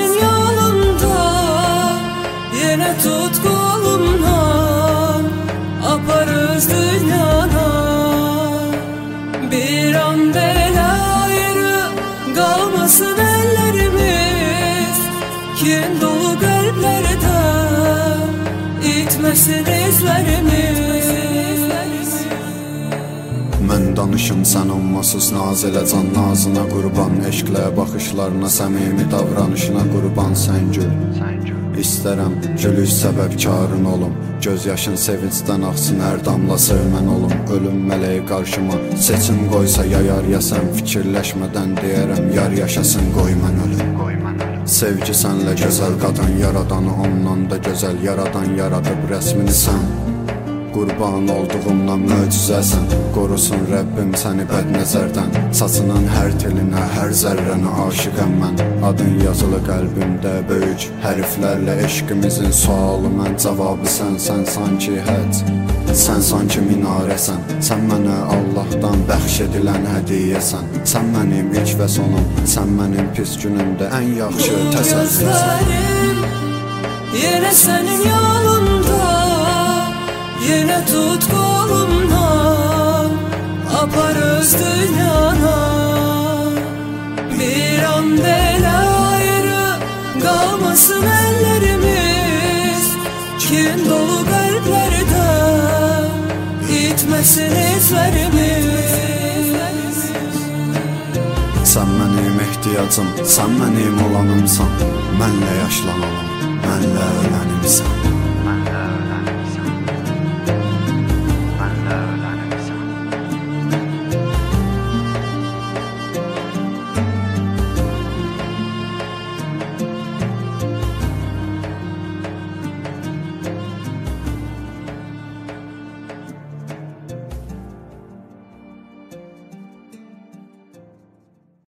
senin yolunda, yine tut kolumdan, aparız dünyana. Bir an belə ayrı qalmasın ellerimiz, kin dolu qəlblərdə itməsin izlərimiz. Mən danışım sən olmasız naz elə can nazına qurban, eşqlə baxışlarına, səmimi davranışına qurban. Sən gül, İstərəm gülüş səbəbkarın olum, göz yaşın sevincdən axsın, hər damla sevmən olum. Ölüm mələyi qarşıma seçim qoysa yayar yasən, fikirləşmədən deyərəm yar yaşasın, qoy mən ölüm. Sevgi sənlə gözəl qadın yaradanı, ondan da gözəl yaradan yaradıb rəsmini sən. Qurban olduğumdan möcüzəsən, qorusun Rəbbim səni bəd nəzərdən. Saçının hər telinə, hər zərrənə aşiqəm mən. Adın yazılı qəlbimdə böyük hərflərlə, eşqimizin sualı mən, cavabı sən. Sən sanki həc, sən sanki minarəsən, sən mənə Allahdan bəxş edilən hədiyyəsən. Sən mənim ilk və sonum, sən mənim pis günümdə ən yaxşı təsəllisən. Yenə sənin yolunda, yine tut kolumdan, aparız dünyana. Bir an belə ayrı qalmasın ellerimiz, kin dolu qəlblərdə itməsin izlərimiz. Sən mənim ehtiyacım, sən mənim olanımsan, mənlə yaşlanalım, mənlə ölənimsən.